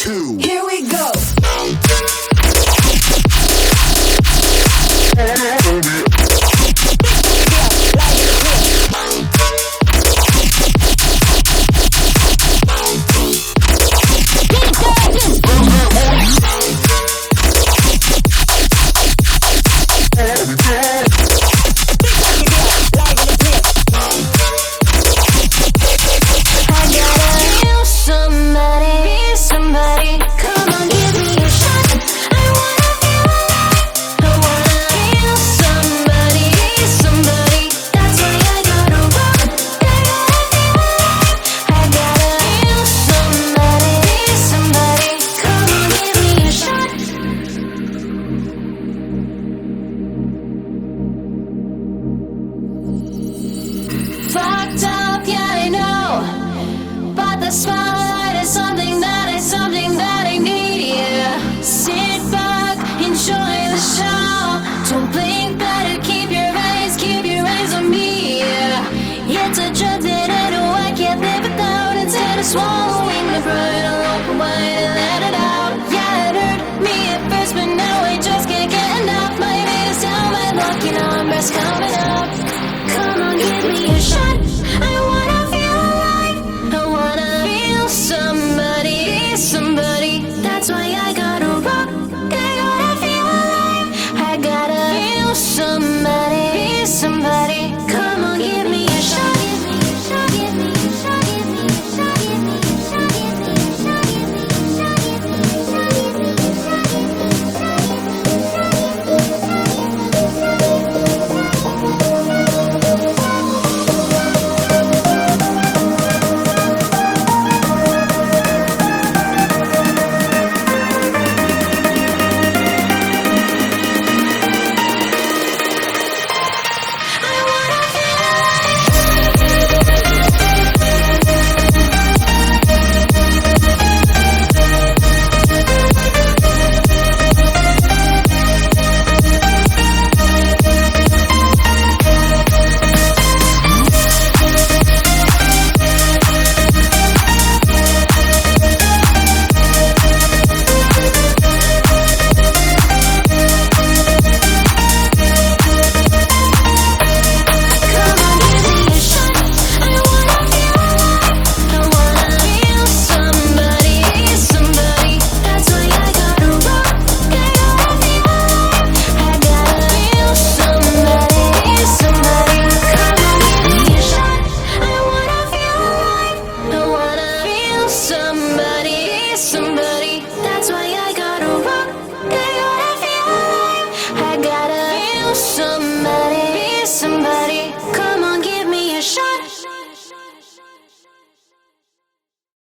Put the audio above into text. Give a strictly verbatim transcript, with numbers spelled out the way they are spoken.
two. Here we go. Fucked up, yeah, I know. But the spotlight is something that I, something that I need, yeah. Sit back, enjoy the show. Don't blink, better keep your eyes, keep your eyes on me, yeah. It's a drug that I know I can't live without. Instead of swallowing the pride, I'll open wide and let it out. Yeah, it hurt me at first, but now I just can't get enough. My days down, my lucky numbers coming up. Come on, give me a shot. I wanna feel alive. I wanna feel somebody, somebody.